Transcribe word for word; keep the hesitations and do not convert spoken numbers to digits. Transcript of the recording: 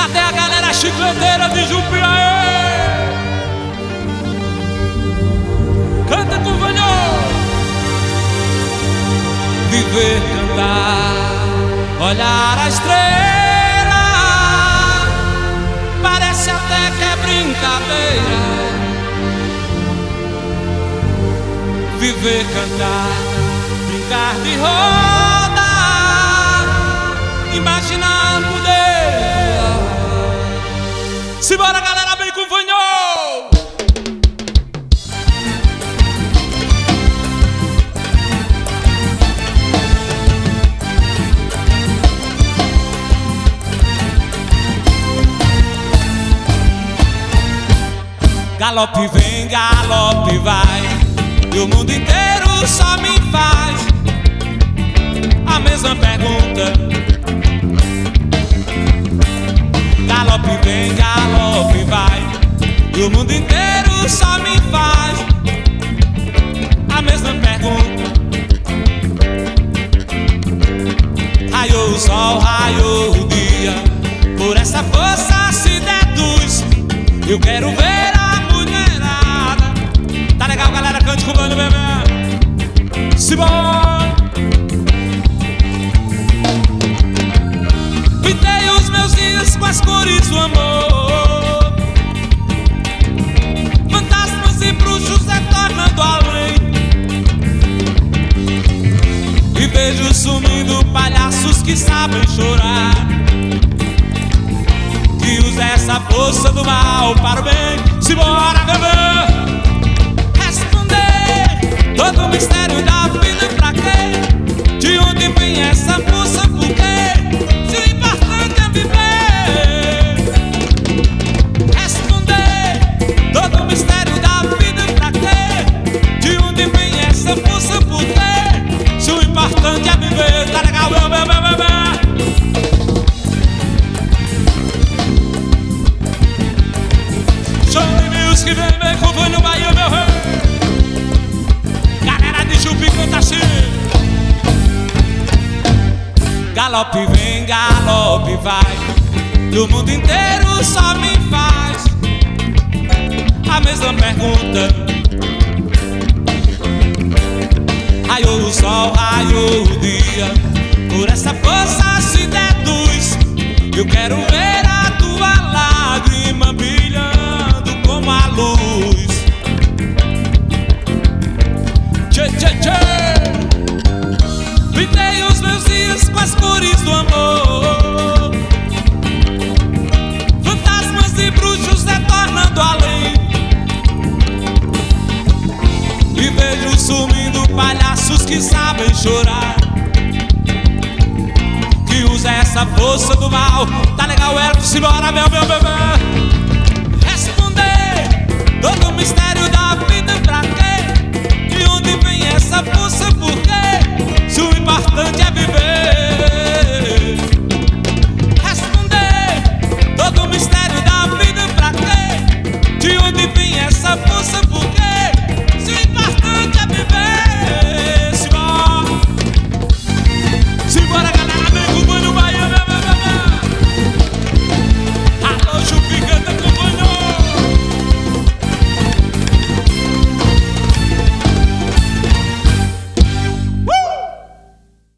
Cadê a galera chicleteira de Jupiaê? Canta com vanhão. Viver, cantar, olhar a estrela, parece até que é brincadeira. Viver, cantar, brincar de roda, imaginar poder. Simbora, galera, bem com o vanhão. Galope vem, galope vai, e o mundo inteiro só me faz a mesma pergunta. Galope vem, galope vai, e o mundo inteiro só me faz a mesma pergunta. Raiou o sol, raiou o dia, por essa força se deduz. Eu quero ver a mulherada. Tá legal, galera? Cante com o bando, bebê. Simbora! Pintei os meus dias com as cores do amor, fantasmas e bruxos retornando além, e vejo sumindo palhaços que sabem chorar, que usa essa força do mal para o bem. Simbora, bebê! Responder todo o mistério da vida, pra quê? De onde vem essa força, por quê? Se o importante é viver. Responder todo o mistério da vida, pra quê? De onde vem essa força, por quê? Se o importante é viver. Tá legal, bebê, bebê, bebê. Que vem, vem com o vanho Bahia, meu rei. Galera de Jupi canta assim. Galope vem, galope vai, e o mundo inteiro só me faz a mesma pergunta. Raiou o sol, raiou o dia, por essa força se deduz. Eu quero ver a tua lágrima brilhando como a luz. Tchê, tchê, tchê. Pintei os meus dias com as cores do amor, fantasmas e bruxos retornando além, e vejo sumindo palhaços que sabem chorar, que usa essa força do mal. Tá legal, Eric? Simbora, meu, meu bebê. Responder todo o mistério da vida, pra quê? De onde vem essa força, por quê? Se o importante é